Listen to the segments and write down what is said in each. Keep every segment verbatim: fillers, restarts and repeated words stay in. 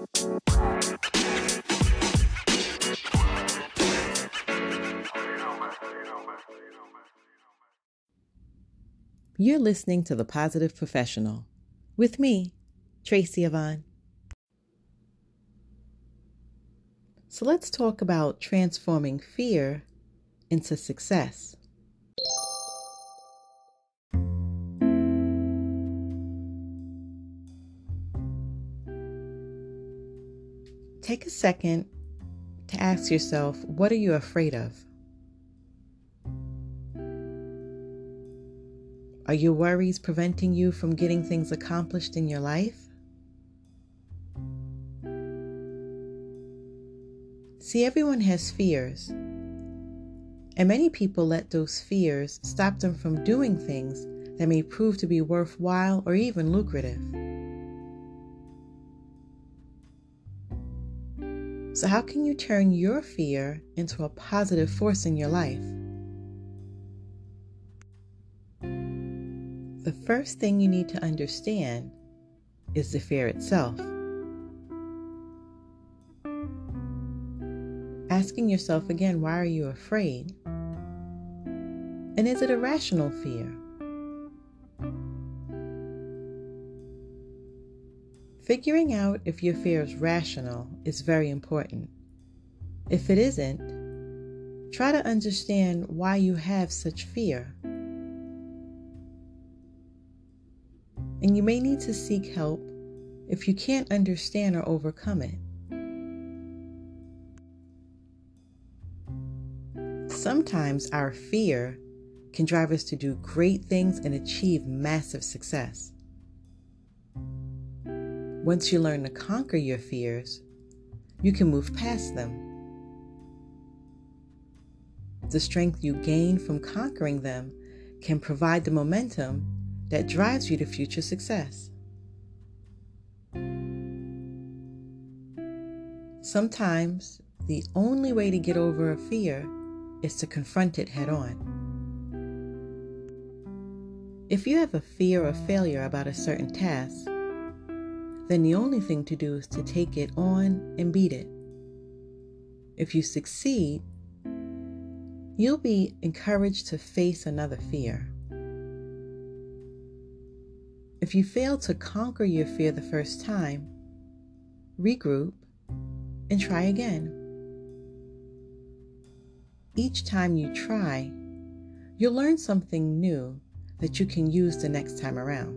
You're listening to The Positive Professional with me, Tracy Yvonne. So let's talk about transforming fear into success. Take a second to ask yourself, what are you afraid of? Are your worries preventing you from getting things accomplished in your life? See, everyone has fears, and many people let those fears stop them from doing things that may prove to be worthwhile or even lucrative. So how can you turn your fear into a positive force in your life? The first thing you need to understand is the fear itself. Asking yourself again, why are you afraid? And is it a rational fear? Figuring out if your fear is rational is very important. If it isn't, try to understand why you have such fear. And you may need to seek help if you can't understand or overcome it. Sometimes our fear can drive us to do great things and achieve massive success. Once you learn to conquer your fears, you can move past them. The strength you gain from conquering them can provide the momentum that drives you to future success. Sometimes the only way to get over a fear is to confront it head on. If you have a fear of failure about a certain task, then the only thing to do is to take it on and beat it. If you succeed, you'll be encouraged to face another fear. If you fail to conquer your fear the first time, regroup and try again. Each time you try, you'll learn something new that you can use the next time around.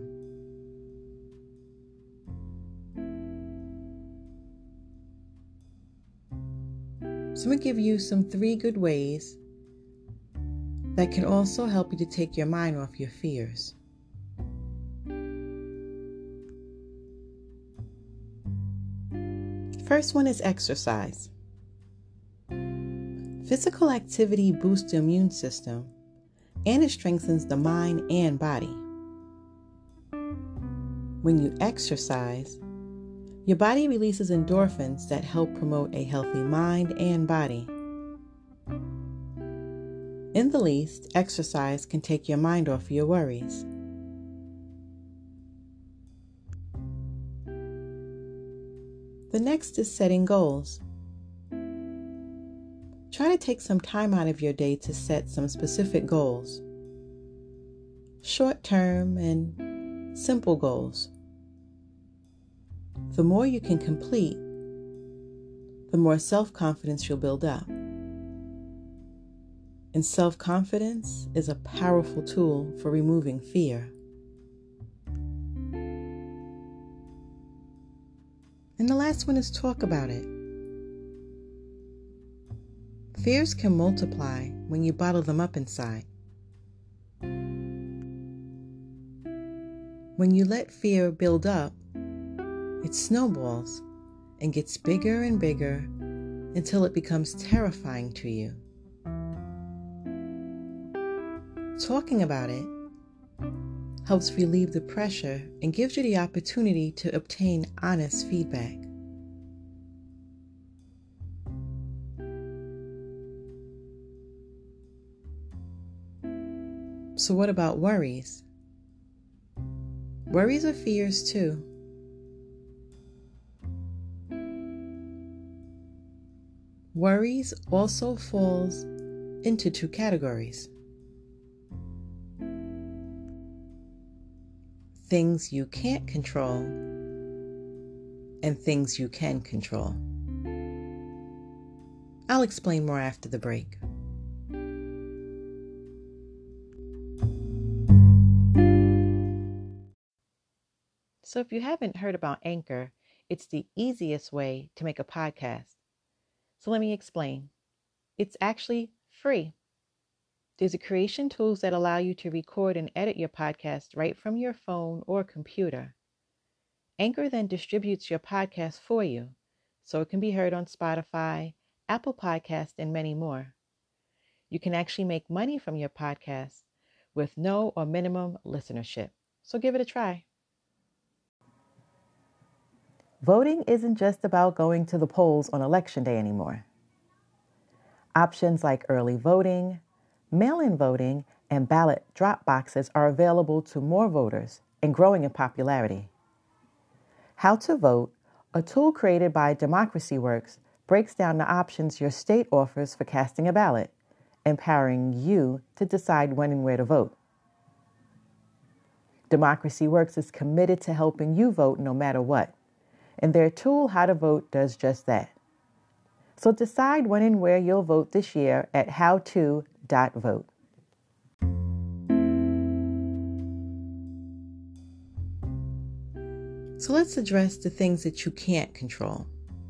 So I'm going to give you some three good ways that can also help you to take your mind off your fears. First one is exercise. Physical activity boosts the immune system and it strengthens the mind and body. When you exercise, your body releases endorphins that help promote a healthy mind and body. In the least, exercise can take your mind off your worries. The next is setting goals. Try to take some time out of your day to set some specific goals. Short-term and simple goals. The more you can complete, the more self-confidence you'll build up. And self-confidence is a powerful tool for removing fear. And the last one is talk about it. Fears can multiply when you bottle them up inside. When you let fear build up, it snowballs and gets bigger and bigger until it becomes terrifying to you. Talking about it helps relieve the pressure and gives you the opportunity to obtain honest feedback. So what about worries? Worries are fears too. Worries also falls into two categories: things you can't control and things you can control. I'll explain more after the break. So if you haven't heard about Anchor, it's the easiest way to make a podcast. So let me explain. It's actually free. There's a creation tools that allow you to record and edit your podcast right from your phone or computer. Anchor then distributes your podcast for you, so it can be heard on Spotify, Apple Podcasts, and many more. You can actually make money from your podcast with no or minimum listenership. So give it a try. Voting isn't just about going to the polls on election day anymore. Options like early voting, mail-in voting, and ballot drop boxes are available to more voters and growing in popularity. How to Vote, a tool created by Democracy Works, breaks down the options your state offers for casting a ballot, empowering you to decide when and where to vote. Democracy Works is committed to helping you vote no matter what, and their tool, How to Vote, does just that. So decide when and where you'll vote this year at how to dot vote. So let's address the things that you can't control.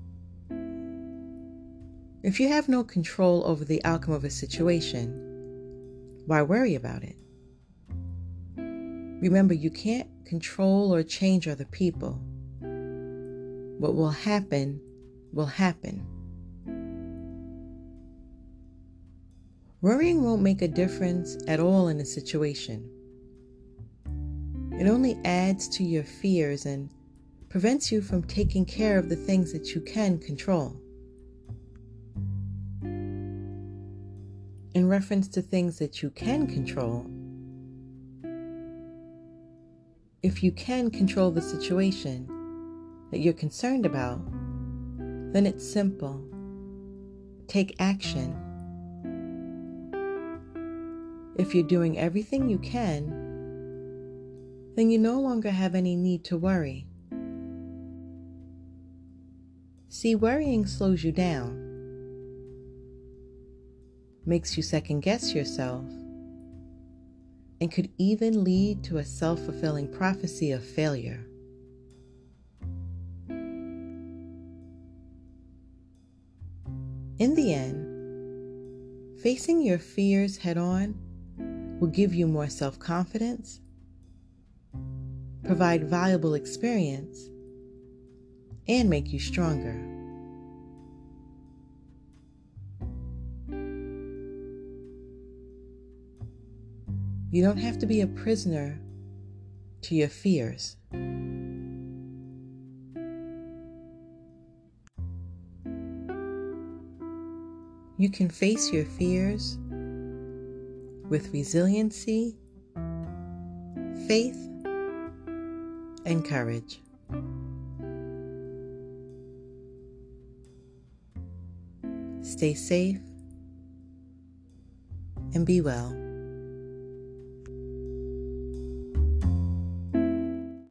If you have no control over the outcome of a situation, why worry about it? Remember, you can't control or change other people. What will happen, will happen. Worrying won't make a difference at all in a situation. It only adds to your fears and prevents you from taking care of the things that you can control. In reference to things that you can control, if you can control the situation that you're concerned about, then it's simple. Take action. If you're doing everything you can, then you no longer have any need to worry. See, worrying slows you down, makes you second guess yourself, and could even lead to a self-fulfilling prophecy of failure. In the end, facing your fears head-on will give you more self-confidence, provide valuable experience, and make you stronger. You don't have to be a prisoner to your fears. You can face your fears with resiliency, faith, and courage. Stay safe and be well.